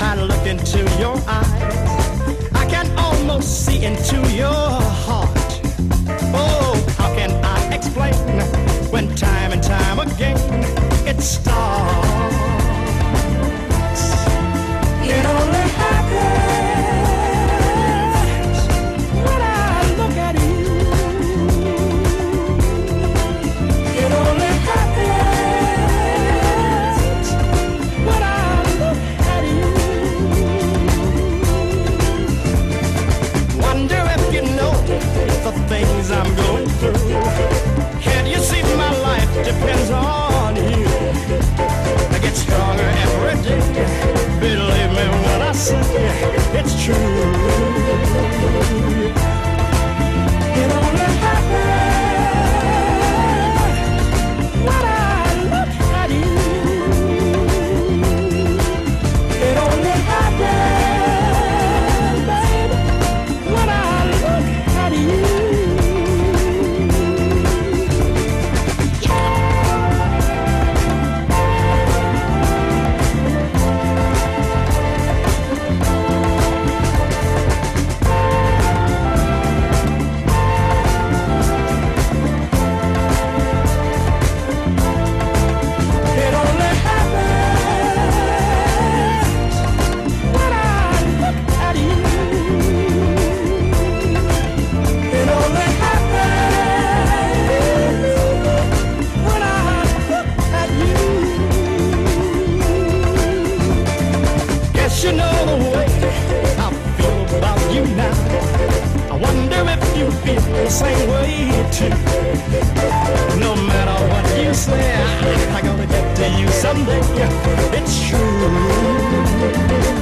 I look into your eyes, I can almost see into your heart. Oh, how can I explain when time and time again it starts? It only happens when I look at you. It only happens when I look at you. Wonder if you know the things I'm going through. Can't you see my life depends on you? I get stronger every day. Believe me when I say it's true. It only happens when I look at you. It only happens, baby, when I look at you. You know the way I feel about you now. I wonder if you feel the same way too. No matter what you say, I'm gonna get to you someday. It's true.